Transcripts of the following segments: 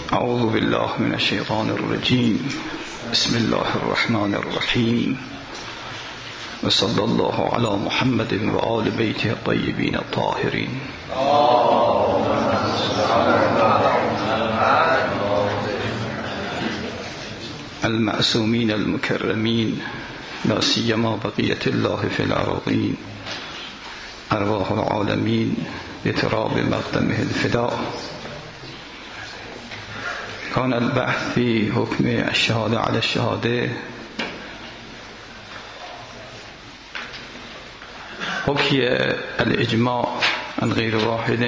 اعوذ بالله من الشیطان الرجیم. بسم الله الرحمن الرحیم و صلی الله علی محمد و آل بیته الطیبین الطاهرین المعصومین المکرمین لا سیما بقیة الله فی الارضین ارواح العالمین بتراب مقدمه الفداء. كان البحث في حكم الشهادة على الشهادة حكي الإجماع عن غير واحد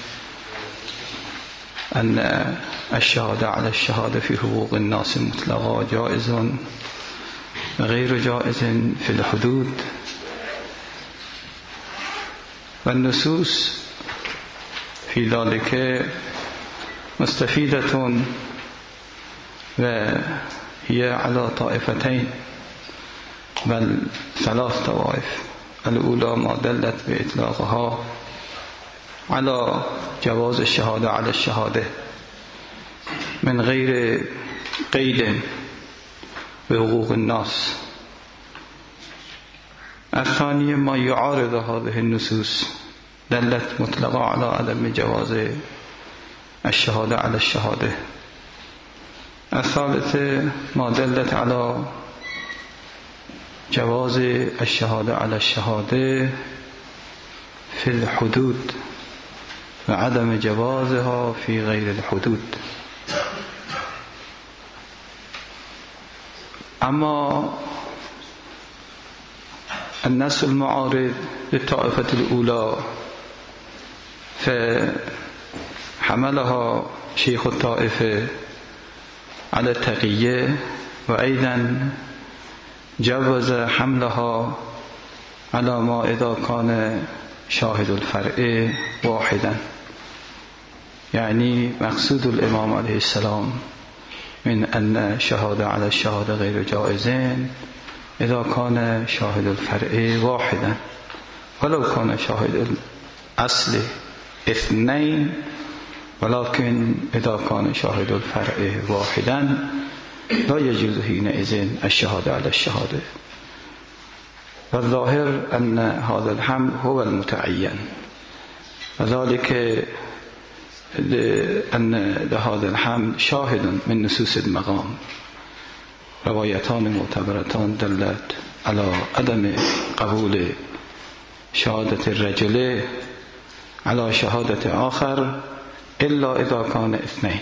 أن الشهادة على الشهادة في حقوق الناس مطلقا جائز غير جائز في الحدود، والنصوص في ذلك مستفيدة وهي على طائفتين بل ثلاث طوائف. الأولى ما دلت بإطلاقها على جواز الشهادة على الشهادة من غير قيد بحقوق الناس. الثانية ما يعارض هذه النصوص دلت مطلقا على عدم جواز الشهادة على الشهادة. الثالثة ما دلت على جواز الشهادة على الشهادة في الحدود وعدم جوازها في غير الحدود. أما النص المعارض للطائفة الأولى فحملها شيخ الطائفة على التقية، وأيضا جوز حملها على ما إذا كان شاهد الفرع واحدا. يعني مقصود الإمام عليه السلام من أن شهادة على الشهادة غير جائزين إذا كان شاهد الفرع واحدا، ولو كان شاهد الأصل اثنين، ولكن إذا كان شاهد الفرع واحدا لا يجوز حينئذ الشهادة على الشهادة. والظاهر أن هذا الحمل هو المتعين، وذلك لأن هذا الحمل شاهد من نصوص المقام. روايتان معتبرتان دلت على عدم قبول شهادة الرجل على شهادة آخر إلا إذا كان اثنين،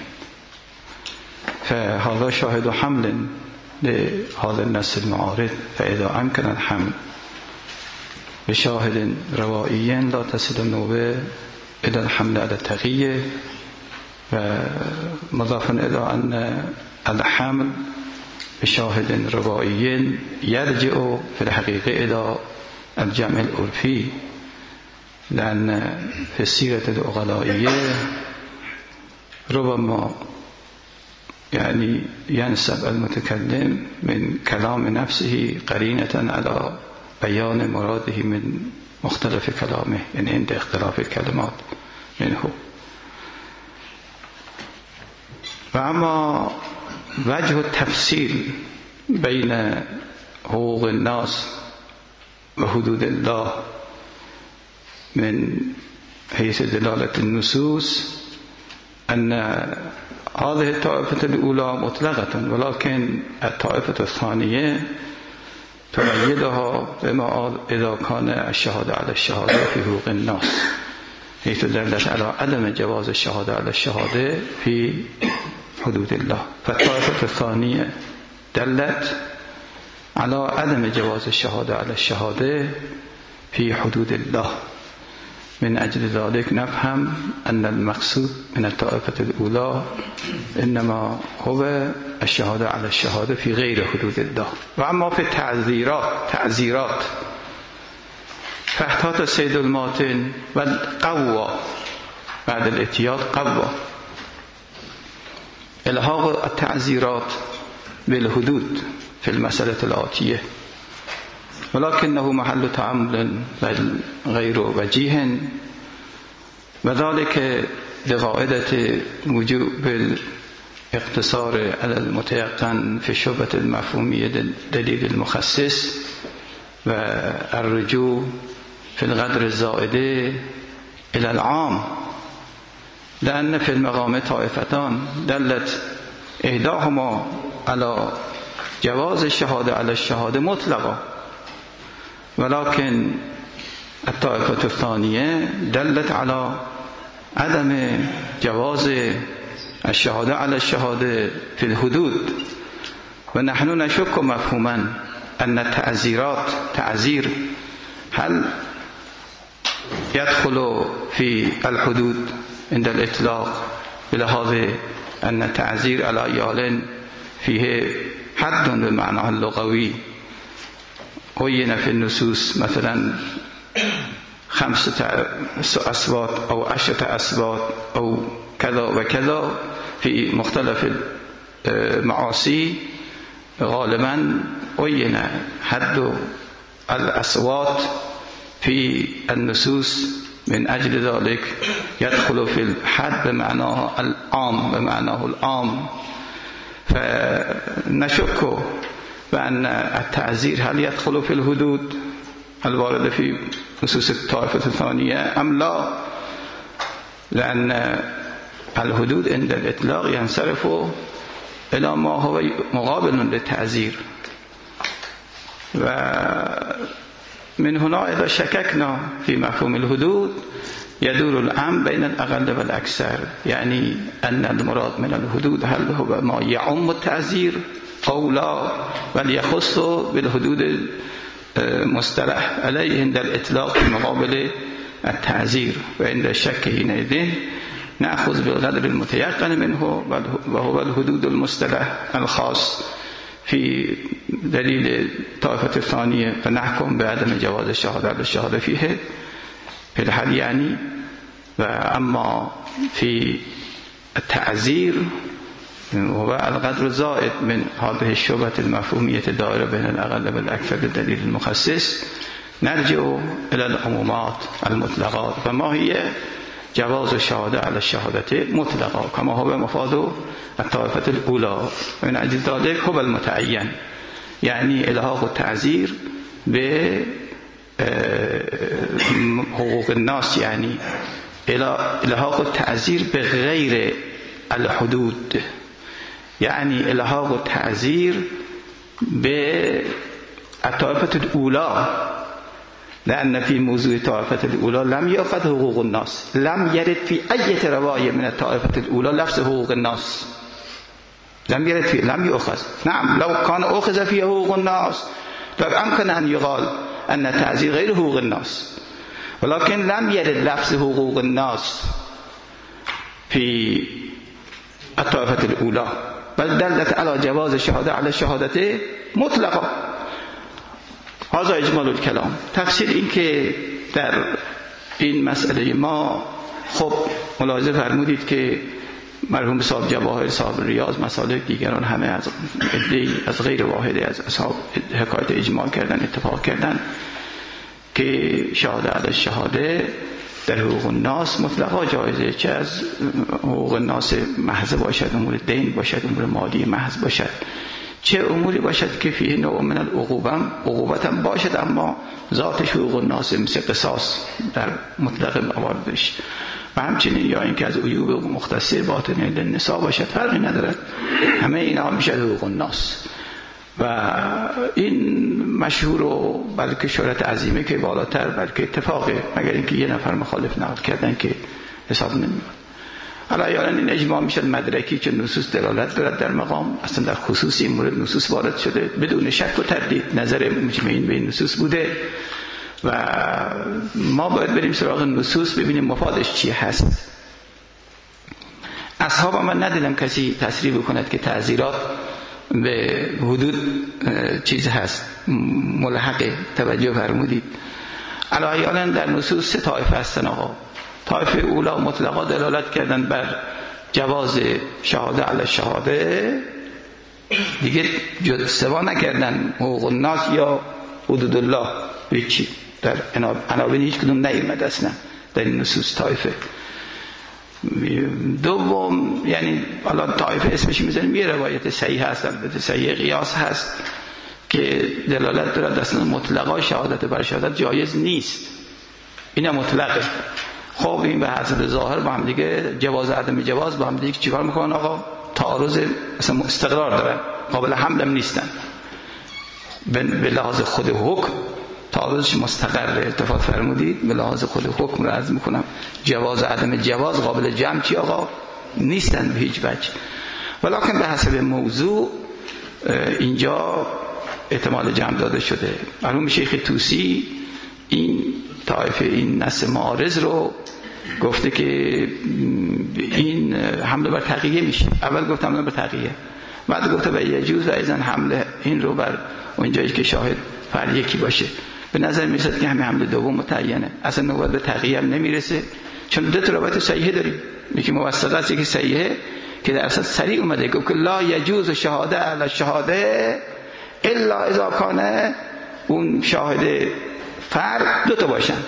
فهذا شاهد حمل لهذا النص المعارض. فإذا أمكن الحمل بشاهد روائي لا تصل النوبة إلى الحمل على التقية، ومضافا إلى أن الحمل بشاهد روائي يرجع في الحقيقة إلى الجمع العرفي، لأن في السيرة العقلائية ربما يعني ينسب المتكلم من كلام نفسه قرينة على بيان مراده من مختلف كلامه، يعني عند اختلاف الكلمات منه. وأما وجه التفصيل بين حقوق الناس وحدود الله من حيث دلالة النصوص أن هذه الطائفة الأولى مطلقة، ولكن الطائفة الثانية تؤيدها بما إذا كان الشهادة على الشهادة في حقوق الناس، حيث دلت على عدم جواز الشهادة على الشهادة في حدود الله. فالطائفة الثانية دلت على عدم جواز الشهادة على الشهادة في حدود الله. من أجل ذلك نفهم أن المقصود من الطائفة الأولى إنما هو الشهادة على الشهادة في غير حدود الله. وأما في تعزيرات فاحتاط سيد الماتن والقوى بعد الاتياد قوى إلحاق التعزيرات بالحدود في المسألة الآتية، ولكنه محل تعامل غير وجيه، وذلك لقاعدة وجوب اقتصار على المتيقن في شبهة المفهومية دليل المخصص و الرجوع في القدر الزائده إلى العام، لأن في المقام طائفتان دلت إحداهما على جواز الشهادة على الشهادة مطلقا، ولكن الطائفة الثانية دلت على عدم جواز الشهادة على الشهادة في الحدود. ونحن نشك مفهوما أن التعزيرات تعزير هل يدخل في الحدود عند الإطلاق، بلحاظ أن التعزير على عيال فيه حد بمعنى اللغوي عين في النصوص، مثلا 5 أسباط أو 10 أسباط أو كذا وكذا في مختلف المعاصي، غالبا عين حد الأصوات في النصوص، من أجل ذلك يدخل في الحد بمعناه العام. فنشك بأن التعزير هل يدخل في الحدود الواردة في نصوص الطائفة الثانية أم لا، لأن الحدود عند الإطلاق ينصرف إلى ما هو مقابل للتعزير. ومن هنا إذا شككنا في مفهوم الحدود يدور الأمر بين الأقل والأكثر، يعني أن المراد من الحدود هل هو ما يعم التعزير أو لا، بل يخص بالحدود مصطلح عليه عند الإطلاق في مقابل التعزير. وعند الشك حينئذ نأخذ بالقدر المتيقن منه وهو الحدود المصطلح الخاص في دليل الطائفة الثانية، فنحكم بعدم جواز الشهادة على الشهادة فيه في الحد يعني. وأما في التعزير وهو القدر الزائد من هذه الشبهة المفهومية الدائرة بين الأقل والأكثر بالدليل المخصص، نرجع إلى العمومات المطلقات، فما هي جواز الشهادة على الشهادة مطلقة كما هو مفاد الطائفة الأولى. من أجل ذلك هو المتعين، يعني إلحاق التعزير بحقوق الناس، يعني إلحاق التعزير بغير الحدود، يعني إلحاق التعزير بالطائفة الأولى، لأن في موضوع الطائفة الأولى لم يؤخذ حقوق الناس، لم يرد في أي رواية من الطائفة الأولى لفظ حقوق الناس، لم يرد فيه، لم يؤخذ. نعم لو كان أخذ فيه حقوق الناس فأمكن أن يقال أن التعزير غير حقوق الناس، ولكن لم يرد لفظ حقوق الناس في الطائفة الأولى، بل دلت على جواز الشهادة على الشهادة مطلقا. هذا اجمال الكلام. تفسیر این که در این مسئله ما خب ملاحظه فرمودید که مرحوم صاحب جواهر، صاحب ریاض، مسالک دیگران همه از غیر واحده از اصحاب حکایت اجمال کردن، اتفاق کردن که شهاده علی الشهاده در حقوق الناس مطلقا جایزه، چه از حقوق الناس محض باشد، امور دین باشد، امور مالی محض باشد، چه اموری باشد که فیه نوع من عقوبت هم باشد، اما ذاتش حقوق الناس مثل قصاص در مطلق مواردش، و همچنین یا اینکه از عیوب مختصر باطنه للنساء باشد، فرقی ندارد، همه اینا میشه حقوق الناس. و این مشهور و بلکه شهرت عظیمه که بالاتر بلکه اتفاقه، مگر اینکه یه نفر مخالف نقل کردن که حساب نمیاد. حالا یعنی این اجماع میشد مدرکی که نصوص دلالت دارد در مقام، اصلا در خصوص این مورد نصوص وارد شده بدون شک و تردید، نظر مجمعین به این نصوص بوده و ما باید بریم سراغ نصوص ببینیم مفادش چی هست. اصحاب من ندیدم کسی تصریح بکند که تعزیرات به حدود چیز هست، ملحق. توجه فرمودید علاوه در نصوص 3 طایفه هستن آقا. طایفه اولا مطلقا دلالت کردن بر جواز شهاده علی الشهاده، دیگه سوا نکردن حقوق الناس یا حدود الله، هیچی در عناوین هیچ کدوم نیامد اصلا در این نصوص طایفه. دوم یعنی حالا طایفه اسمش میذاریم یه روایت صحیح هست، البته صحیح قیاس هست که دلالت داره اصلا مطلقا شهادت بر شهادت جایز نیست، این مطلقه. خب این به حسب ظاهر با هم دیگه جواز عدم جواز با هم دیگه چیکار میکنن آقا؟ تعارض اصلا استقرار دارن، قابل حمل هم نیستن. به لحاظ خود حکم تعارضش مستقره. اتفاق فرمودید به لحاظ خود حکم رو عرض میکنم جواز عدم جواز قابل جمع چی آقا؟ نیستن به هیچ وجه. ولکن به حسب موضوع اینجا احتمال جمع داده شده. مرحوم شیخ طوسی این طایفه این نص معارض رو گفته که این حمله بر تقیه میشه. اول گفت حمله بر تقیه، بعد گفته به یجوز و ایزن حمله این رو بر اونجایی که شاهد فر یکی باشه. به نظر میرسد که همین حمله دوم متعینه، اصلا نوبت به تقیه هم نمیرسه، چون دو تا روایت صحیحه داریم، یکی موثقه است یکی صحیحه که در اصل صریح اومده گفت که لا یجوز شهاده علی شهاده الا اذا کان اون شاهد فرد دو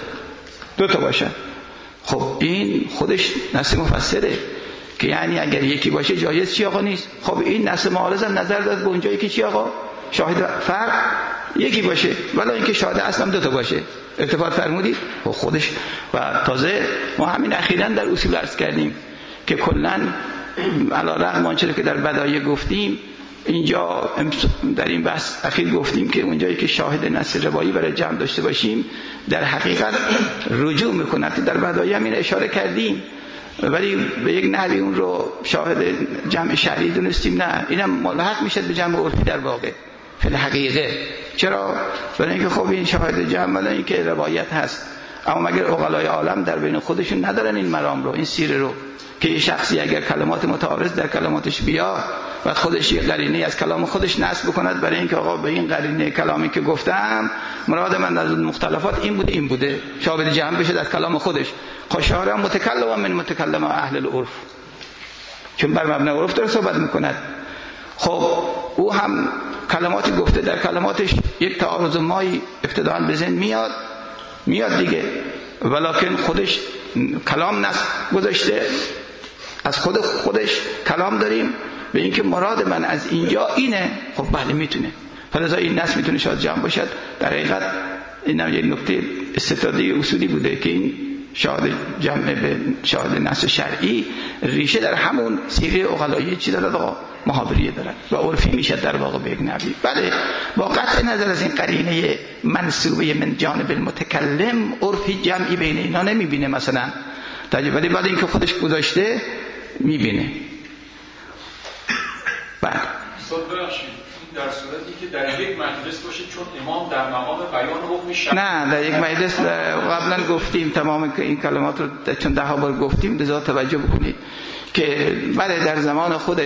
تا باشن. خب این خودش نص مفسره که یعنی اگر یکی باشه جایز چی آقا نیست. خب این نص معارض هم نظر داد به اونجایی که چی آقا؟ شاهد فرد یکی باشه، ولی اینکه شاهد اصلا دو تا باشه. اتفاق فرمودید خودش. و تازه ما همین اخیراً در اصول عرض کردیم که کلاً علی رغم آنچه که در بدایع گفتیم، اینجا در این بحث اخیر گفتیم که اونجایی که شاهد نص روایی برای جمع داشته باشیم در حقیقت رجوع میکند. در بدایع همین اشاره کردیم، ولی به یک نحوی اون رو شاهد جمع شرعی دونستیم. نه، اینم ملحق میشه به جمع عرفی در واقع فی الحقیقه. چرا؟ برای اینکه خب این شاهد جمع ولی اینکه روایت هست، اما مگر عقلای عالم در بین خودشون ندارن این مرام رو، این سیره رو، که یه شخصی اگر کلمات متعارض در کلماتش بیاد و خودش یه قرینه از کلام خودش نسب بکند برای اینکه آقا به این قرینه کلامی که گفتم مراد من از مختلفات این بوده شاهد جمع بشه از کلام خودش. خشاره متکلم من متکلم اهل العرف، چون بر مبنای عرف داره صحبت میکند. خب او هم کلماتی گفته در کلماتش یک تعارض مایی ابتداء به ذهن میاد دیگه، ولکن خودش کلام نصب گذاشته، از خودش کلام داریم به اینکه مراد من از اینجا اینه. خب بله میتونه، فلذا این نصب میتونه شاید جمع باشد. در حقیقت اینم یک نکته استفاده اصولی بوده که این شاهد جمع به شاهد نص شرعی ریشه در همون سیره عقلایی چی دارد آقا؟ محاوریه دارد و عرفی میشه در واقع به یک نحوی. بله با قطع نظر از این قرینه منسوبه من جانب المتکلم عرفی جمعی بین اینا نمیبینه مثلا، ولی بعد اینکه خودش گذاشته میبینه. بله در صورتی که در یک مجلس باشه چون امام در مقام بیان حکم شرعی. نه، در یک مجلس قبلا گفتیم تمام این کلمات رو چون 10 بار گفتیم، لذا توجه بکنید که بله در زمان خود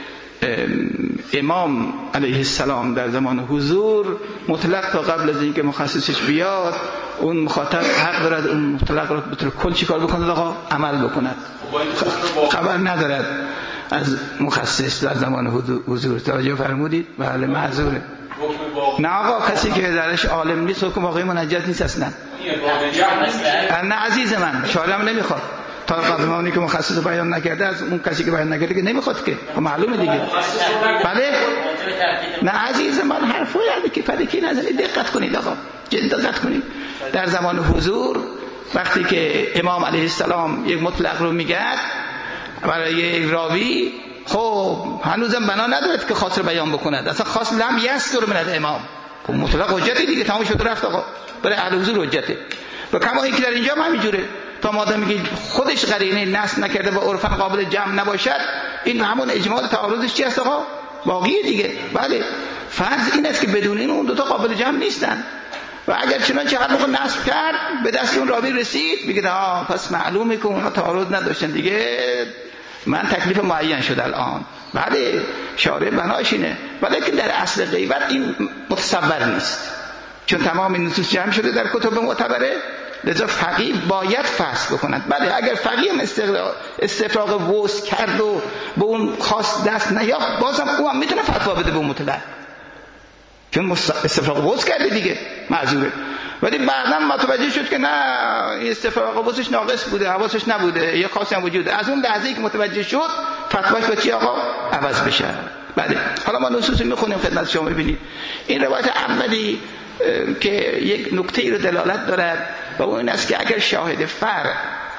امام علیه السلام در زمان حضور مطلق تا قبل از اینکه مخصصش بیاد اون مخاطب حق دارد اون مطلق رو به طور کل چیکار بکنه آقا؟ عمل بکند، خبر ندارد از مخصص در زمان حضور. توجه فرمودید؟ بله معذوره. نه آقا کسی که درش عالم نیست حکم واقعی منجز نیست اصلا. نه عزیز من، شارعم نمیخواد تا قبل اونی که مخصص بیان نکرده از اون کسی که بیان نکرده که نمیخواد که معلومه دیگه. بله نه عزیز من، حرفای که فدکی نزنید، دقت کنید آقا، دقت کنید. در زمان حضور وقتی که امام علیه السلام یک مطلق رو میگه برای یک راوی، خب هنوزم بنا ندارد که خاص بیان بکند، اصلا خاص لم یستر من الامام، خب مطلق حجتی دیگه، تمام شد رفت آقا، برای اهل حضور حجته. و کما اینکه در اینجا هم همینجوره، تا مادام میگه خودش قرینه نصب نکرده و عرفا قابل جمع نباشد، این همون اجماع تعارضش چی است آقا؟ باقیه دیگه. بله فرض این است که بدون این اون دو تا قابل جمع نیستن، و اگر چنانچه هر موقع نصب کرد به دست اون راوی رسید میگه پس معلومه که اونها تعارض نداشتن دیگه، من تکلیف معین شد الان. بله شارع بناش اینه، ولی که در اصل غیبت این متصور نیست، چون تمام این نصوص جمع شده در کتب معتبره، لذا فقیه باید فحص بکند. بله اگر فقیه استفراغ وسع کرد و به اون خاص دست نیافت، بازم او هم میتونه فتوا بده به مطلق، چون استفراغ وسع کرده دیگه، معذوره. ولی بعداً متوجه شد که نه، این استفراغ حواسش ناقص بوده، حواسش نبوده، یه خاصی هم وجوده. از اون لحظه‌ای که متوجه شد فتواش با چی آقا عوض بشه. بله، حالا ما نصوص میخونیم خدمت شما ببینید. این روایت اولی که یک نکته رو دلالت دارد و اون این است که اگر شاهد فرع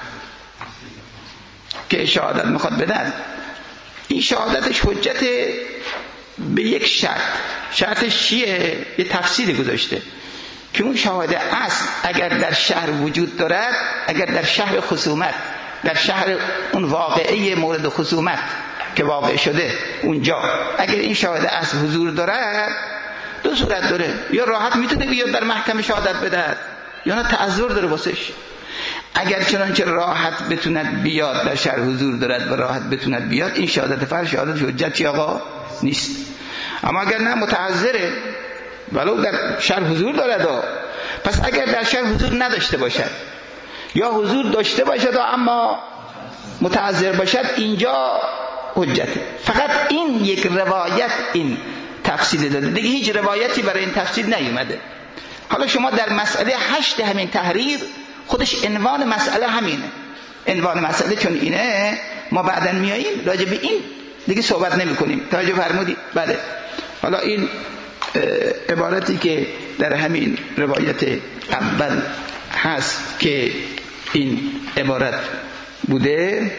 که شهادت میخواد بدن، این شهادتش حجت به یک شرطش چیه؟ یه تفصیلی گذاشته که اون شاهد اصل اگر در شهر وجود دارد، اگر در شهر خصومت، در شهر اون واقعه مورد خصومت که واقع شده اونجا، اگر این شاهد اصل حضور دارد، دو صورت داره: یا راحت میتونه بیاد در محکمه شهادت بده، یا نه تعذر داره واسش. اگر چنانچه راحت بتوند بیاد، در شهر حضور دارد و راحت بتوند بیاد، این شهادت فرد شهادت حجت چی آقا نیست. اما اگر نه متعذره ولو در شهر حضور دارد، پس اگر در شهر حضور نداشته باشد یا حضور داشته باشد و اما متعذر باشد، اینجا حجته. فقط این یک روایت این تفصیل داده، دیگه هیچ روایتی برای این تفصیل نیومده. حالا شما در مسئله 8 همین تحریر خودش عنوان مسئله همینه. عنوان مسئله چون اینه، ما بعداً میاییم راجع به این دیگه صحبت نمی کنیم. توجه فرمودید؟ بله. حالا این عبارتی که در همین روایت اول هست که این عبارت بوده،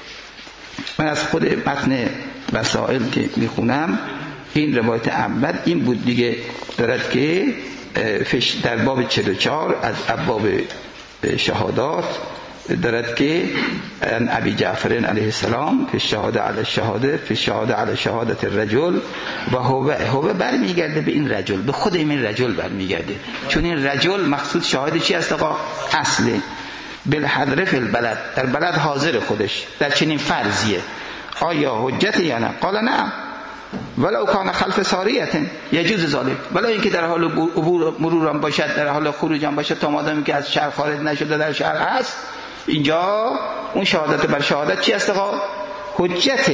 من از خود متن وسائل که میخونم، این روایت اول این بود دیگه، دارد که در باب 44 از ابواب شهادات دارد که ان ابی جعفر علیه السلام فی الشهاده علی الشهاده فی الشهاده علی شهادت الرجل و هو برمیگرده به این رجل، به خود این رجل برمیگرده، چون این رجل مقصود شاهد چی است آقا؟ اصله. بالحضر فی البلد، در بلد حاضر خودش، در چنین فرضیه. آیا حجت یا نه؟ قال نه ولو کان خلف ساریه یجوز ذلک، ولو اینکه در حال عبور مرورم باشد، در حال خروجم باشد، تا مادامی که از شهر خارج نشده در شهر هست، اینجا اون شهادت بر شهادت چی است آقا؟ حجت.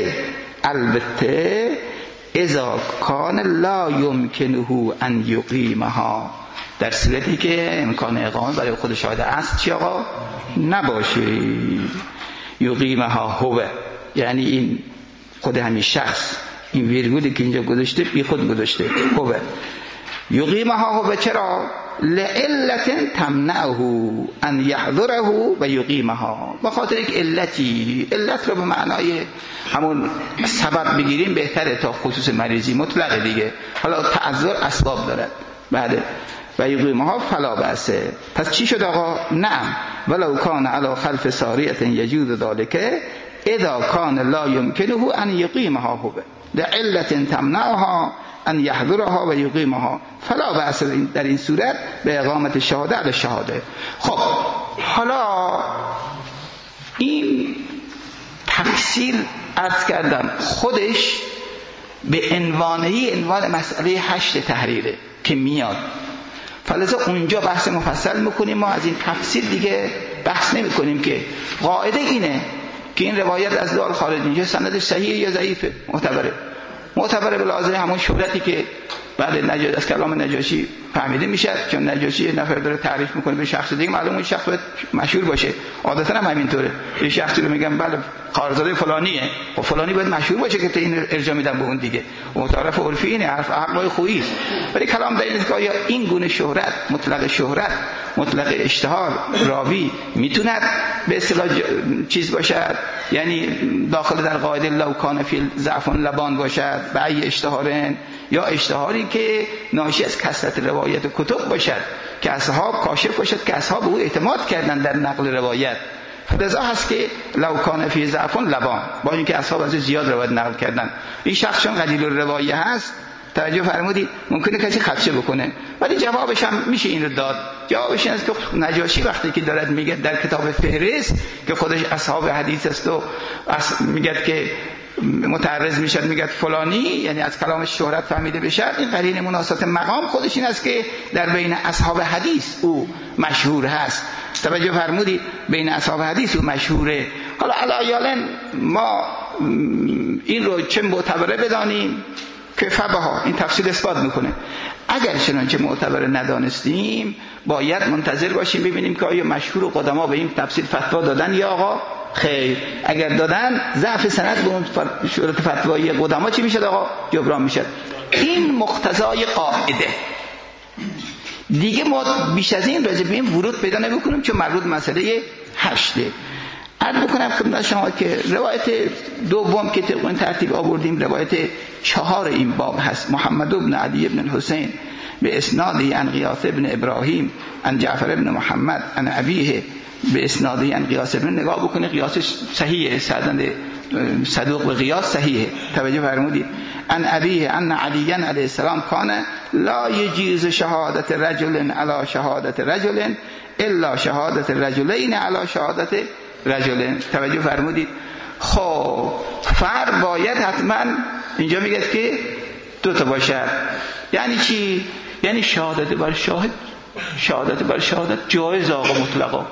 البته اذا کان لا یمکنه ان یقیمها، در صورتی که امکان اقامه برای خود شاهد اصل چی آقا؟ نباشه. یقیمها هو، یعنی این خود همین شخص، این ویرگولی که اینجا گذاشته بی خود گذاشته هو. یقیمها هو چرا؟ لعلت تمنعه ان یحضره و یقیمها، بخاطر یک علتی. علت رو به معنای همون سبب بگیریم بهتره تا خصوص مریضی مطلقه دیگه. حالا تعذر اسباب دارد. بله. و یقیمها فلا بأسه. پس چی شد آقا؟ نعم ولو کان علی خلف ساریه یجوز ذلک اذا کان لا یمکنه ان یقیمها هو لعلت تمنعها ان یحضرها و یقیمها فلا بأس در این صورت به اقامت شهاده علی شهاده. خب حالا این تفصیل عرض کردم خودش به عنوان مسئله 8 تحریره که میاد، فلذا اونجا بحث مفصل میکنیم. ما از این تفصیل دیگه بحث نمی کنیم. که قاعده اینه که این روایت از دار خارج اینجا سندش صحیح یا ضعیفه؟ معتبره به لحاظه همون شهرتی که بعد از کلام نجاشی فهمیده میشه، چون نجاشی نفر داره تعریف میکنه به شخص دیگه، معلومه اون شخص باید مشهور باشه. عادتا هم همینطوره، یه شخصی رو میگم بله خارزاده فلانیه، و فلانی باید مشهور باشه که این ارجاع میدن به اون دیگه. متعارف عرفی اینه، حرف احمای خویی است. ولی کلام در این است که آیا این گونه شهرت، مطلق اشتهار راوی میتوند به اصطلاح چیز باشد، یعنی داخل در قاعده لو کان فی ضعف لبان باشد، به ای اشتهارن، یا اشتهاری که ناشی از کثرت روایت کتب باشد که اصحاب کاشف باشد که اصحاب او اعتماد کردن در نقل روایت. فلذا هست که لو کان فی ضعف لبان، با اینکه اصحاب از زیاد روایت نقل کردن. این شخص چون قلیل الروایه هست، توجه فرمودید، ممکنه کسی خدشه بکنه، ولی جوابش هم میشه این رو داد. جوابش این است که نجاشی وقتی که دارد میگه در کتاب فهرست که خودش اصحاب حدیث است و میگه که متعرض میشد، میگه فلانی، یعنی از کلامش شهرت فهمیده بشه، این قرین مناسبت مقام خودش این است که در بین اصحاب حدیث او مشهور هست. توجه فرمودید، بین اصحاب حدیث او مشهوره. حالا علایالن ما این رو چه معتبره بدانیم که فبها این تفسیر اثبات میکنه. اگر چنانچه معتبر ندانستیم باید منتظر باشیم ببینیم که آیا مشهور و قدما به این تفسیر فتوا دادن یا آقا خیر. اگر دادن ضعف سند به اون صورت فتوایی قدما چی میشه آقا؟ جبران میشه. این مقتضای قاعده. دیگه ما بیش از این راجع به این ورود پیدا نمیکنیم چون مربوط مسئله 8. عرض بکنم خدمت شما که روایت دوم که طبق این ترتیب آوردیم روایت 4 این باب هست. محمد بن علی بن الحسین به اسنادی عن غیاث بن ابراهیم عن جعفر بن محمد عن ابیه به اسنادی عن غیاث بن. نگاه بکنید قیاس صحیحه، صدوق به قیاس صحیحه. توجه فرمودید. عن ابیه ان علی علیه السلام کان لا یجوز شهادت رجل علی شهادت رجل الا شهادت رجلین علی شهادت رجلین. توجه فرمودید. خب فرد باید حتما اینجا میگه که 2 تا باشد. یعنی چی؟ یعنی شهادت بر شهادت جایز آقا مطلقا.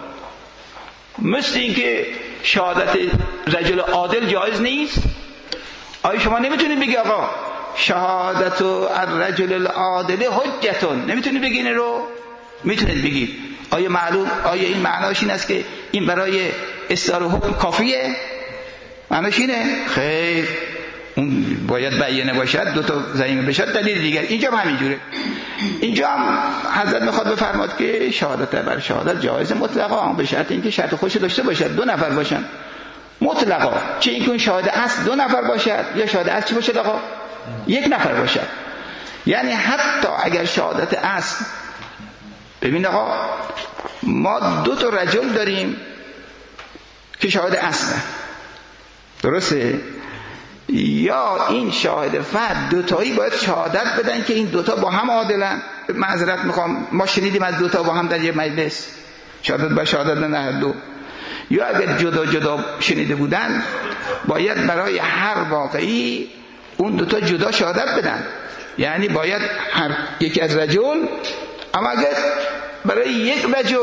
مثل این که شهادت رجل عادل جایز نیست. آیا شما نمیتونید بگی آقا شهادت الرجل العادل حجتون؟ نمیتونید بگی این رو؟ میتونید بگید. آیا این معناش این است که این برای اصدار حکم کافیه؟ معناش اینه؟ خیر، اون باید بیانه باشد، 2 تا ضمیمه باشد. دلیل دیگر اینجا هم همینجوره. اینجا هم حضرت میخواد بفرماد که شهادت بر شهادت جایز مطلقا به شرط اینکه شرط خودش داشته باشد، 2 نفر باشن مطلقا. چه اینکه اون شاهد اصل 2 نفر باشد یا شاهد اصل چی باشد آقا؟ 1 نفر باشد. یعنی حتی اگر شهادت اصل، ببین آقا ما 2 تا رجل داریم که شاهد اصله، درسته؟ یا این شاهد فرد 2 تایی باید شهادت بدن که این 2 تا با هم عادلن. معذرت میخوام، ما شنیدیم از 2 تا با هم در یه مجلس شهادت با شهادت نه 2. یا اگر جدا جدا شنیده بودن باید برای هر واقعی اون 2 تا جدا شهادت بدن. یعنی باید هر یکی از رجل، اما اگر برای 1 رجل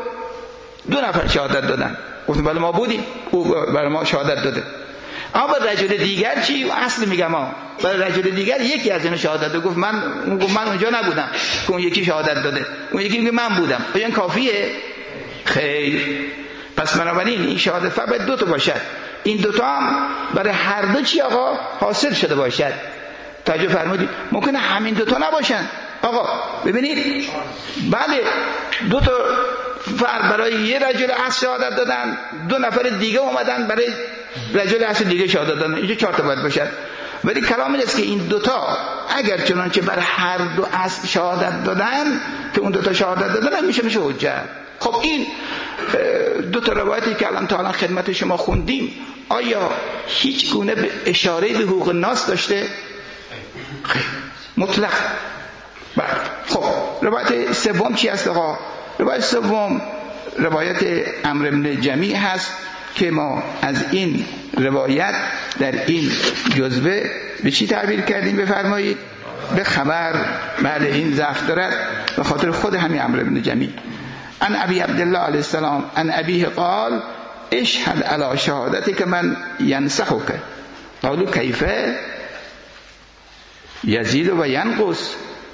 2 نفر شهادت دادن، گفتم بله ما بودیم، او برای ما شهادت داده. اما برای رجل دیگر چی؟ اصل میگم برای رجل دیگر یکی از اینا شهادت داده، گفت من اونجا نبودم که اون یکی شهادت داده، اون یکی میگه من بودم. این کافیه؟ خیر. پس بنابراین این شهادت فرد باید 2 تا باشد. این 2 تا هم برای هر 2 چی آقا حاصل شده باشد. توجه فرمودید. ممکنه همین 2 تا نباشن آقا. ببینید بله 2 تا فرد برای یه رجل اصل شهادت دادن، 2 نفر دیگه اومدن برای رجل اصل دیگه شهادت دادن، اینجا 4 تا باید باشد. ولی کلام این است که این 2 تا اگر چنانچه برای هر 2 اصل شهادت دادن که اون 2 تا شهادت دادن میشه حجت. خب این 2 تا روایتی که الان تا الان خدمت شما خوندیم آیا هیچ گونه به اشاره به حقوق الناس داشته؟ خیر، مطلق. خب روایت سوم چی است آقا؟ روایت سوم روایت عمرو بن جمیع هست که ما از این روایت در این جزوه به چی تعبیر کردیم بفرمایید؟ به خبر. بله این ضعف دارد به خاطر خود همین عمرو بن جمیع. عن ابی عبدالله علیه السلام عن ابیه قال اشهد علی شهادتک من ینصحک. قالوا کیف؟ یزید و ینقص.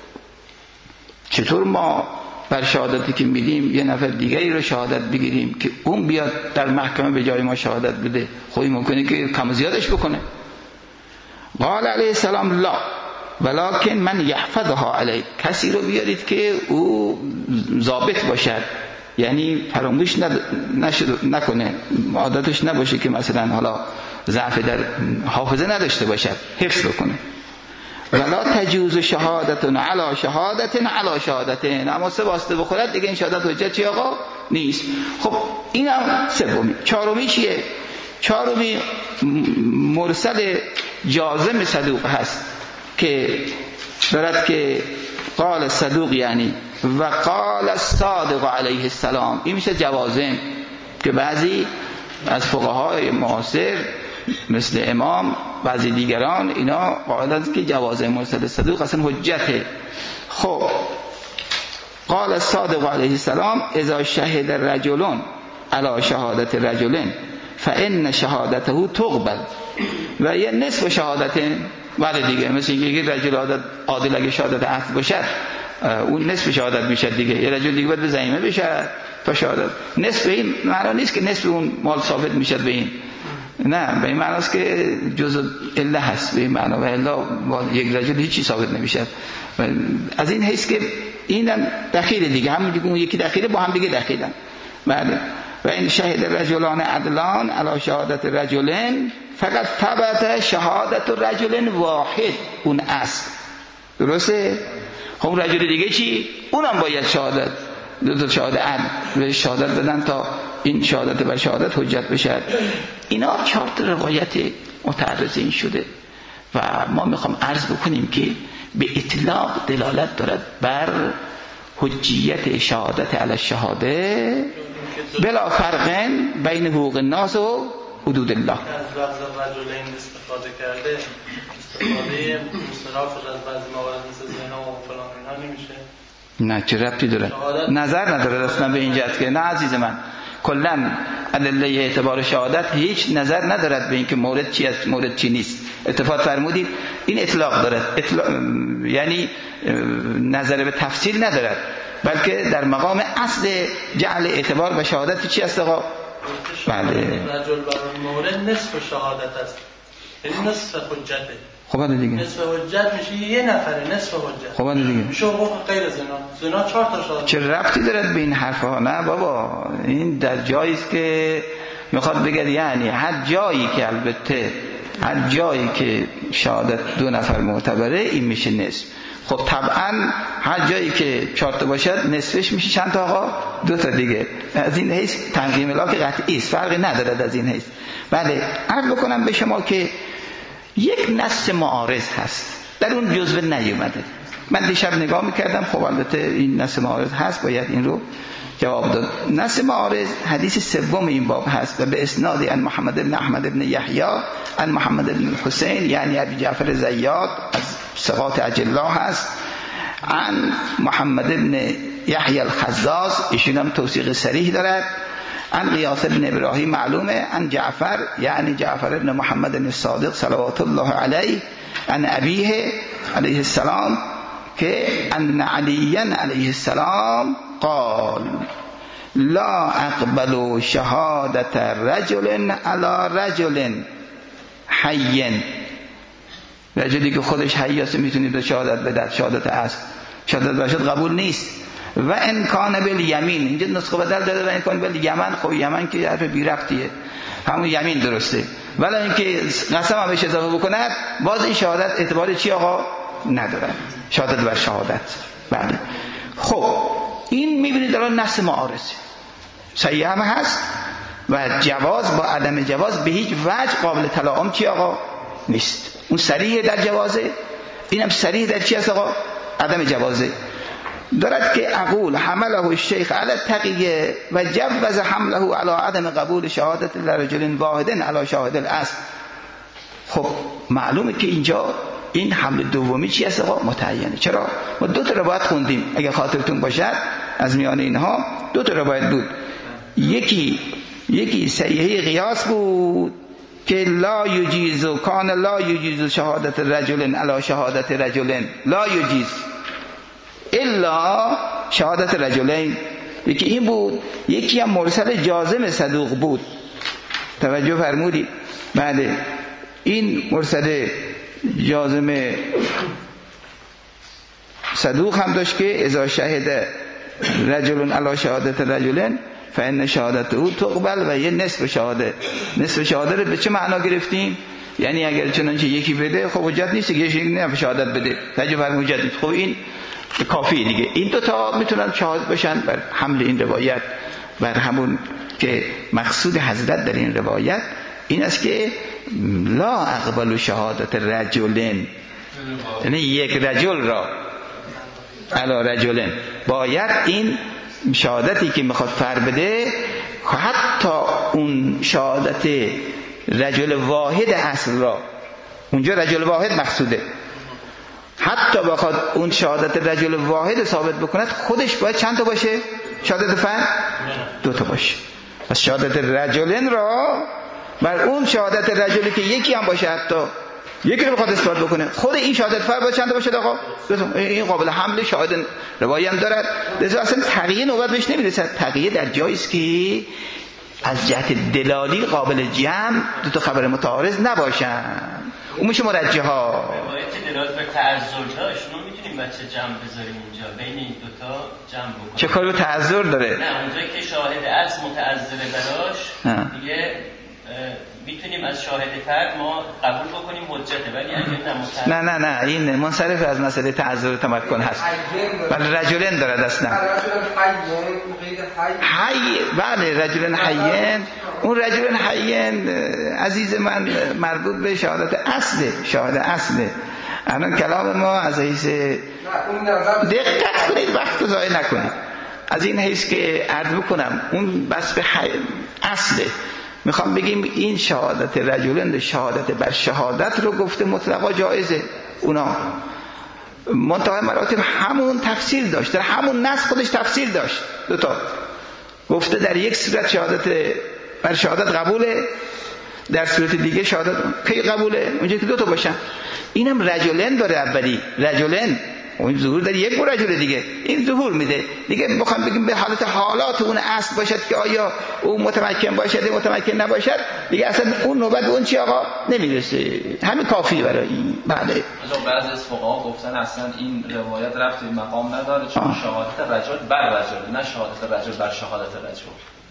چطور ما بر شهادتی که میدیم یه نفر دیگری رو شهادت بگیریم که اون بیاد در محکمه به جای ما شهادت بده؟ خب ممکنه که کم و زیادش بکنه. قال علیه السلام لا ولکن من یحفظها علیک. کسی رو بیارید که او ضابط باشد، یعنی فراموش نکنه، عادتش نباشه که مثلا حالا ضعف در حافظه نداشته باشد، حفظ بکنه. ولا تجوز شهادتون علی شهادتن علی شهادتن. اما 3 واسطه بخورد دیگه این شهادت حجت چی آقا؟ نیست. خب این هم سومی. 4می چیه؟ 4می مرسل جازم صدوق هست که دارد که قال صدوق یعنی و قال الصادق علیه السلام. این میشه جوازم که بعضی از فقهای معاصر مثل امام بعضی دیگران اینا قائلند که جواز مرسل صدوق اصلا حجته. خب قال الصادق علیه السلام اذا شهد رجل علی شهادت رجل فان شهادته تقبل و یه نصف شهادت. بله دیگه، مثل اینکه یک رجل عادل اگه شهادت عقل باشد اون نصف شهادت میشه دیگه، یه رجل دیگه باید به زعیمه بشه تا شهادت. نصف این معنا نیست که نصف اون مال ثابت میشه به این، نه، به این معناست که جزء اله هست به این معنا، و الا با یک رجل هیچی ثابت نمیشه. از این حیث که اینم دخیل دیگه، همون دیگه اون یکی دخیله با هم دیگه دخیلن. بله. و این شهید رجلان عدلان علی شهادت رجلین فقط ثبت شهادت رجل واحد، اون اصل درسته. اون رجل دیگه چی؟ اونم باید شهادت، دو تا شهادت عدل شهادت بدن تا این شهادت بر شهادت حجت بشه. اینا 4 روایت متعرض این شده و ما میخوام عرض بکنیم که به اطلاق دلالت دارد بر حجیت شهادت علی الشهاده بلا فرق بین حقوق الناس و حدود الله. از لفظ رجلین استفاده کرده، استفاده مصرف از بعضی موارد مثل زنا و فلان اینها نمیشه؟ نه، چه ربطی داره؟ نظر نداره اصلا به این جهت که نه عزیز من، کلا ادله اعتبار شهادت هیچ نظر ندارد به اینکه مورد چی است مورد چی نیست. اتفاق فرمودید این اطلاق دارد، یعنی نظر به تفصیل ندارد، بلکه در مقام اصل جعل اعتبار به شهادت چی است آقا؟ بله. رجل بر مورد نصف شهادت است، یعنی نصف حجته. خب دیگه نصف حجت میشه یه نفر، نصف حجت. خب دیگه میشه حقوق غیر زنا 4 تا شهادت. چه ربطی دارد به این حرفا؟ نه بابا، این در جایی است که میخواد بگه یعنی هر جایی که البته هر جایی که شهادت 2 نفر معتبره این میشه نصف. خب طبعا هر جایی که 4 تا باشد نصفش میشه چند تا آقا؟ 2 تا دیگه. از این حیث تنظیم لاک قطعی است، فرقی ندارد از این حیث. بله، عرض بکنم به شما که یک نص معارض هست، در اون جزوه نیومده. من دیشب نگاه میکردم، خب البته این نص معارض هست، باید این رو جواب داد. نص معارض حدیث 3 این باب هست و به اسناد ان محمد بن احمد بن یحیی ان محمد بن حسین یعنی ابی جعفر زیاد از ثقات اجلا هست، ان محمد بن یحیی الخزاز، ایشون هم توثیق صریح دارد، ان قیاس بن ابراهیم معلومه، ان جعفر یعنی جعفر بن محمد الصادق صلوات الله علیه، ان ابیه علیه السلام که ان علی علیه السلام قال لا اقبل شهادت رجل علی رجل حی، رجلی که خودش حی است میتونید شهادت بدهد، شهادت است، شهادت باشد قبول نیست. و امکان بالیمین، اینجا نسخه بدل داده و امکان بالیمن، خب یمن که حرف بی ربطیه، همون یمین درسته، ولی اینکه قسم هم بهش اضافه بکند باز این شهادت اعتبار چی آقا؟ نداره، شهادت بر شهادت. بله. خب این میبینید الان نص معارض صحیح هم هست و جواز با عدم جواز به هیچ وجه قابل تلاعن چی آقا؟ نیست. اون صریح در جوازه، اینم صریح در چی است آقا؟ عدم جوازه. دارد که اقول حمله الشیخ علی التقیه و جوز حمله علی عدم قبول شهادت لرجل واحد علی شاهد الاصل. خب معلومه که اینجا این حمل دومی چی است آقا؟ متعینه. چرا؟ ما 2 تا روایت خوندیم اگه خاطرتون باشد، از میان اینها 2 تا روایت بود. یکی صحیحه قیاس بود که لا یجیز کان لا یجیز شهادت رجل علی شهادت رجل، لا یجیز الا شهادت رجلین. یکی این بود، یکی هم مرسل جازم صدوق بود. توجه فرمودید؟ بله، این مرسل جازم صدوق هم داشت که اذا شهد رجل علی شهادت رجلین فإن شهادت او تقبل و یه نصف شهاده رو به چه معنا گرفتیم؟ یعنی اگر چنانچه یکی بده خب حجت نیست که یکی نه شهادت بده، توجه فرمودید؟ خب این کافیه دیگه. این 2 تا میتونن شاهد باشن بر حمل این روایت بر همون که مقصود حضرت در این روایت این است که لا اقبل شهادت رجلین، یعنی یک رجل را علی رجلین، باید این شهادتی که میخواد فر بده حتی اون شهادت رجل واحد اصل را، اونجا رجل واحد مقصوده، حتی بخواد اون شهادت رجل واحد ثابت بکند خودش باید چند تا باشه؟ شهادت فرد 2 تا باشه. پس شهادت رجلین را بر اون شهادت رجلی که یکی هم باشه حتی یکی رو بخواد اثبات بکنه، خود این شهادت فرد باید چند تا باشه آقا؟ این قابل حمل شاهد روایی هم دارد. لذا اصلا تقیه نوبت بهش نمیرسد. تقیه در جایی است که از جهت دلالی قابل جمع دو تا خبر متعارض نباشن، اون میشه مرجحه ها. روایت دلالت بر تعذر داشت، ما میتونیم بچه جمع بذاریم اینجا بین این دو تا جمع بکنیم. چه کاری به تعذر داره؟ نه اونجا که شاهد اصل متعذره براش دیگه میتونیم از شاهد فرد ما قبول بکنیم حجته، ولی اگه نه این منصرف از مسئله تعذر تمکن هست. ولی رجلن دارد اصلا حی، بله رجلن حیین. اون رجلن حیین عزیز من مربوط به شهادت اصله، شاهد اصله. الان کلام ما از حیث دقت کنید، وقت ضایع نکنید. از این حیث که عرض بکنم اون بس به اصله. میخوام بگیم این شهادت رجلن، شهادت بر شهادت رو گفته مطلقا جایزه. اونا منتهای مراتب همون تفسیر داشت، در همون نص خودش تفسیر داشت. دوتا گفته در یک صورت شهادت بر شهادت قبوله، در صورت دیگه شهادت کی قبوله، اونجا که دوتا باشن. اینم رجلن داره، اولی رجلن اون ظهور در یک رجل دیگه، این ظهور میده دیگه. بخوام بگیم به حالت حالات اون اصل باشد که آیا اون متمکن باشد متمکن نباشد دیگه، اصلا اون نوبت اون چی آقا نمیرسه. همین کافی برای این. بله بعضی از فقها گفتن اصلا این روایت ربطی به مقام نداره، چون شهادت رجل بر رجل، نه شهادت رجل بر شهادت رجل.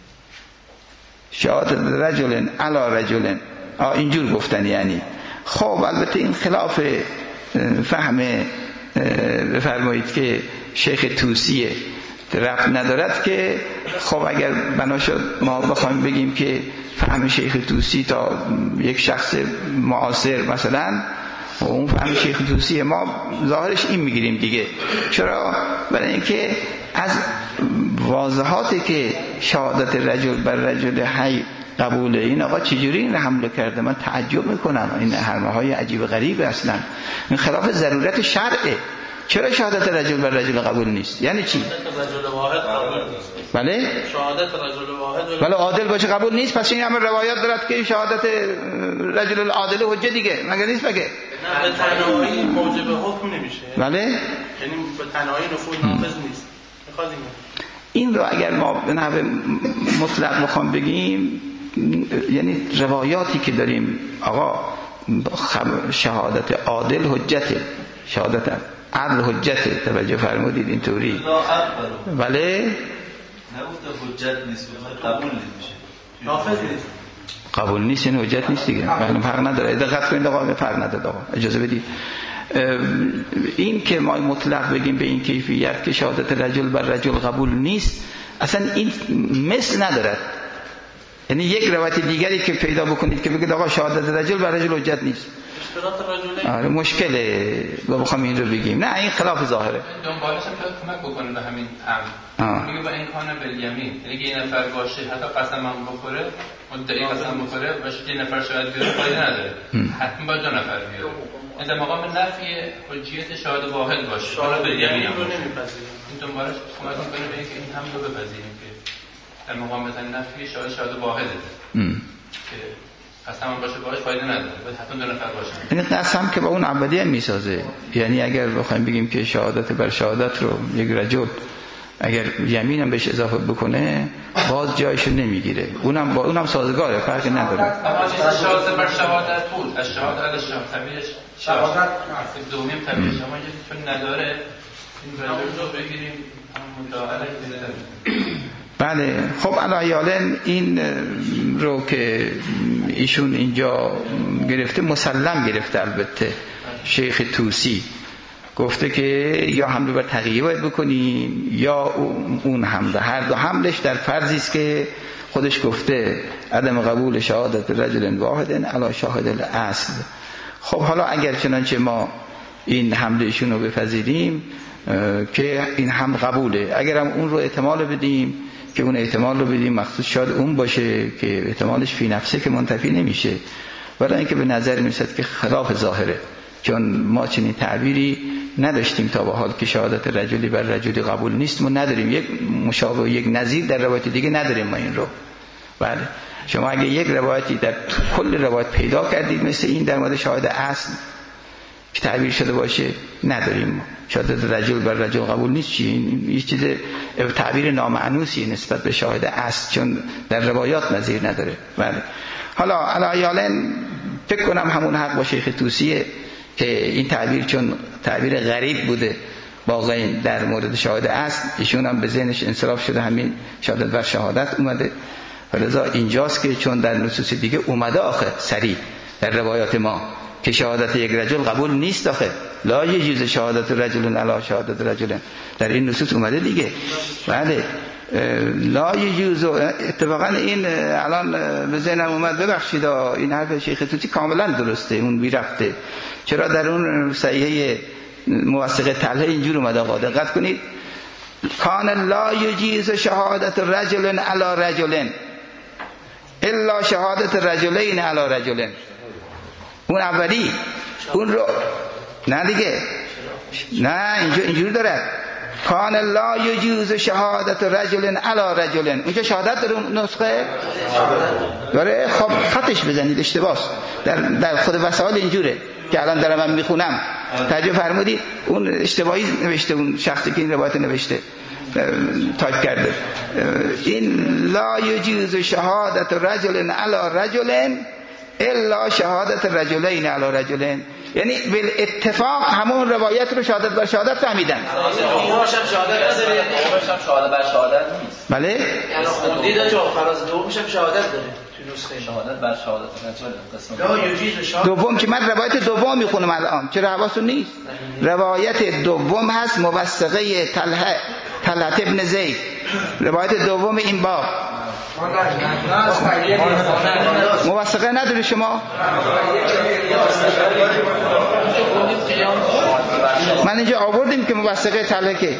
شهادت رجل علی رجل اینجور گفتن یعنی. خب البته این خلاف فهم بفرمایید که شیخ توسیه ربط ندارد که خب اگر بنا شد ما بخوایم بگیم که فهم شیخ توسی تا یک شخص معاصر مثلا، اون فهم شیخ توسی ما ظاهرش این میگیریم دیگه. چرا؟ برای اینکه از واضحاتی که شهادت رجل بر رجل حی قبوله، این آقا چجوری این رو حمله کرده؟ من تعجب میکنم. این حرمه های عجیب غریب اصلا، این خلاف ضرورت شرعه. چرا شهادت رجل بر رجل قبول نیست؟ یعنی چی؟ رجل واحد قبول نیست. بله؟ شهادت رجل واحد ولی عادل باشه قبول نیست. پس این همه روایات دارد که شهادت رجل العادل حجه دیگه، مگر نیست بگه؟ نه به تنهایی موجب حکم نمیشه. بله؟ یعنی به تنهایی نفوذ نافذ نیست. میخواد این رو اگر ما به نحو مطلق بخوام بگیم، یعنی روایاتی که داریم آقا شهادت عادل حجته، شهادت عدل حجته، توجه فرمودید اینطوری. بله نگفته حجت نیست، قبول نمیشه، نافذ نیست. قبول نیست این حجت نیست دیگه. فرق نداره. دقت کنید آقا، فرق نداره آقا، اجازه بدید. این که ما مطلق بگیم به این کیفیت که شهادت رجل بر رجل قبول نیست، اصلا این مثل ندارد. یعنی یک روایت دیگری که پیدا بکنید که بگید آقا شهادت رجل بر رجل حجت نیست، آره مشکله بخوام این رو بگیم. نه این خلاف ظاهره. دنبالش هم شاید کمک بکنه به همین امر. میگه با این کانه بالیمین، یعنی یه نفر باشه حتی قسم هم بخوره، مدعی قسم بخوره باشه یه نفر شاید بیاره فایده نداره، حتما باید دو نفر بیاره. این مقام نفی حجیت شاهد واحد باشه، حالا بالیمین هم باشه. این دنبالش کمک میکنه به اینکه این هم رو بپذیریم که در مقام مثلا نفی شاهد واحده که قسم هم باشه باشه فایده نداره، باید حتما دو نفر باشه. این قسم که با اون عبدی هم میسازه. یعنی اگر بخوایم بگیم که شهادت بر شهادت رو یک رجل اگر یمین هم بهش اضافه بکنه باز جایشو نمیگیره، اونم با اونم سازگاره، فرقی نداره. اما شهادت بر شهادت بود، از شهادت علی طبیعش شهادت دومیم طبیعش اما چون نداره این رجل رو بگیریم هم مداهله بزنیم. بله خب علیالن این رو که ایشون اینجا گرفته مسلم گرفته. البته شیخ توسی گفته که یا حمله بر تقیه باید بکنیم یا اون حمله، هر دو حملش در فرضی است که خودش گفته عدم قبول شهادت رجل واحد علی شاهد الاصل. خب حالا اگر چنانچه ما این حمله ایشون رو بپذیریم که این هم قبوله، اگر هم اون رو احتمال بدیم که اون احتمال رو بدیم مخصوص شاید اون باشه که احتمالش فی نفسه که منتفی نمیشه، ولی اینکه به نظر میرسد که خلاف ظاهره، چون ما چنین تعبیری نداشتیم تا به حال که شهادت رجلی بر رجلی قبول نیست. ما نداریم یک مشابه یک نظیر در روایت دیگه نداریم ما این رو. بله شما اگه یک روایتی در کل روایت پیدا کردید مثل این در مورد شاهد اصل که تعبیر شده باشه نداریم. شهادت رجل بر رجل قبول نیست. چی؟ یه چیز تعبیر نامعنوسی نسبت به شاهد اصل، چون در روایات نظیر نداره. بله. حالا علیالن فکر کنم همون حق با شیخ طوسیه که این تعبیر چون تعبیر غریب بوده واقعا در مورد شاهد اصل، ایشون هم به ذهنش انصراف شده همین شهادت بر شهادت اومده. ولذا اینجاست که چون در نصوص دیگه اومده آخه صریح در روایات ما که شهادت یک رجل قبول نیست، آخه لا یجوز شهادت رجل علی شهادت رجل، در این نصوص اومده دیگه. بله لا یجوز. اتفاقا این الان به ذهنم اومد، ببخشید این حرف شیخ طوسی کاملا درسته، اون بی رفته. چرا در اون صحیحه موثق طلحه اینجور اومده؟ آقا دقت کنید، کان لا یجوز شهادت رجل علی رجل الا شهادت رجلین علی رجل. اون اولی اون رو نه دیگه، نه اینجور داره، کان لا یجوز شهادت رجل علی رجل. اونجا شهادت داره اون نسخه داره. خب خطش بزنید، اشتباهه. در خود وسائل اینجوره که الان دارم من میخونم، توجه فرمودید اون اشتباهی نوشته اون شخصی که این روایت نوشته تایپ کرده. این لا یجوز شهادت رجل علی رجل الا شهادت رجلین علی رجلین، یعنی بالاتفاق همون روایت رو شهادت بر شهادت فهمیدن. دومش هم شهادت بر شهادت نیست. بله یعنی خوندید جا فراز دومش هم شهادت داره تو نسخه شهادت بر شهادت رجل. دوم که من روایت دوم میخونم الان، چرا حواستون نیست؟ روایت دوم هست موثقه طلحه ابن زید، روایت دوم این باب. موثقه نداری شما؟ من اینجا آوردیم که موثقه طلحه که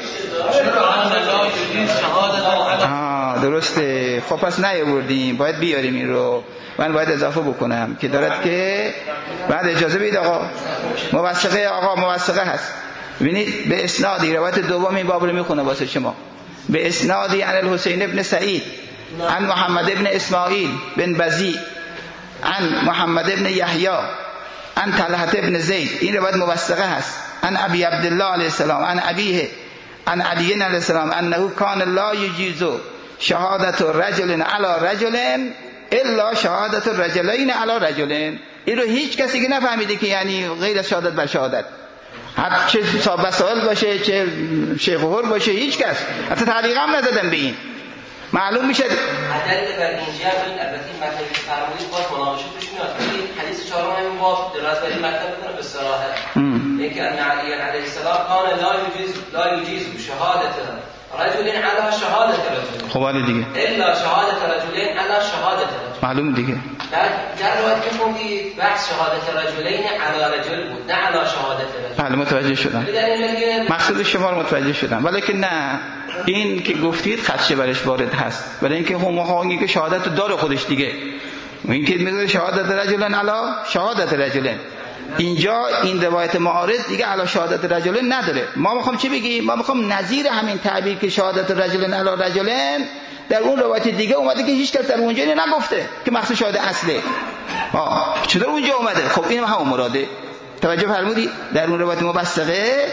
درسته. خب پس نیاوردیم، باید بیاریم این رو. من باید اضافه بکنم که دارد که بعد اجازه بدید آقا موثقه، آقا موثقه هست. ببینید به اسنادی روایت دوم این باب رو میخونه واسه شما. به اسنادی عن الحسین ابن سعید عن محمد ابن اسماعیل بن بزی عن محمد ابن یحیی عن طلحه ابن زید. این روایت موثقه هست. عن ابی عبدالله علیه السلام عن ابیه عن علی علیه السلام انه کان لا یجوز شهادت رجل علی رجل الا شهادت رجلین علی رجلین. این رو هیچ کسی که نفهمیده که یعنی غیر از شهادت بر شهادت، حتی چه صاحب وسائل باشه چه شیخ هور باشه، هیچ کس حتی تعلیق هم ندادن به این. معلوم میشه عدد در اینجا این البته این مطلب که فرمودید باز مناقشه توش میاد. این حدیث چهارم همین باب دراز بر این مطلب میکنه به صراحت. یکی ان علی علیه السلام کان لا یجوز شهادت رجلین علی شهادت رجلین. خب حالا دیگه الا شهادت رجلین علی شهادت رجلین. معلوم دیگه. در روایت که خوندید بحث شهادت رجلین علی رجل بود، نه علی شهادت رجل. بله متوجه شدم، مقصود شما رو متوجه شدم. ولی که نه، این که گفتید خدشه برش وارد هست، برای اینکه همه که شهادت داره خودش دیگه. این که میگه شهادت رجلن علی شهادت رجلن، اینجا این روایت معارض دیگه علی شهادت رجلن نداره. ما میخوام چی بگیم؟ ما میخوام نظیر همین تعبیر که شهادت رجلن علی رجلن در اون روایت دیگه اومده که هیچ کس در اونجا نگفته که مقصود شاهد اصله. چطور اونجا اومده؟ خب این همون مراده. توجه فرمودید؟ در اون روایت موثقه.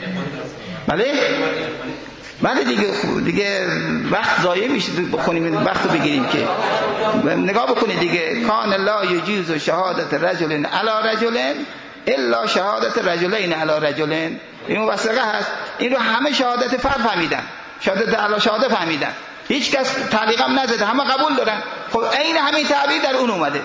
بله دیگه وقت ضایع میشه بخونیم، وقت رو بگیریم که نگاه بکنید دیگه. کان لا یجوز شهادت رجل علی رجل الا شهادت رجلین علی رجل. این موثقه هست. این رو همه شهادت فرد فهمیدن، شهادت علی شهادت فهمیدن، هیچ کس تعلیق هم نزده، همه قبول دارن. خب عین همین تعبیر در اون اومده.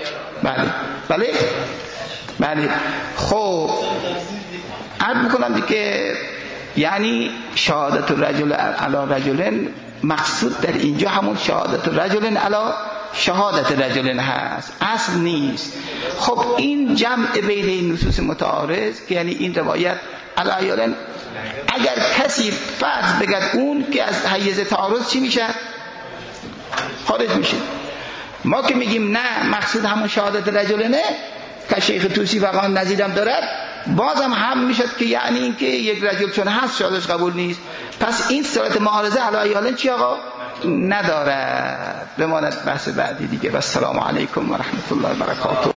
بله خب عرض میکنم دیگه، یعنی شهادت رجل علی رجل مقصود در اینجا همون شهادت رجل علی شهادت رجل هست، اصل نیست. خب این جمع بین این نصوص متعارض که یعنی این روایت علیالن، اگر کسی فرض بگد اون که از حیز تعارض چی میشه؟ خارج میشه. ما که میگیم نه مقصود همون شهادت رجلنه که شیخ طوسی واقعا نظیرم دارد، بازم هم میشد که یعنی این که یک رجل چون هست شهادتش قبول نیست. پس این صورت معارضه علیالن چی آقا؟ نداره. بماند بحث بعدی دیگه. و السلام علیکم و رحمت الله و برکاته.